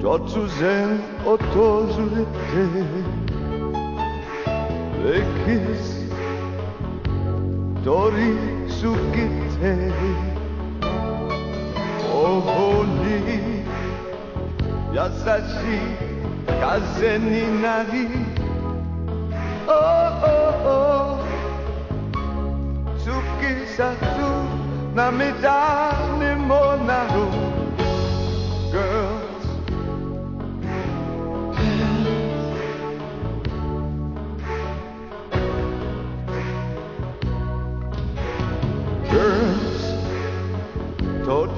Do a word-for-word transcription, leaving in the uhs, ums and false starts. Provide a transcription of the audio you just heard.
突然訪れて歴史通り過ぎて頬に優しい風になり Oh oh oh 突き刺す涙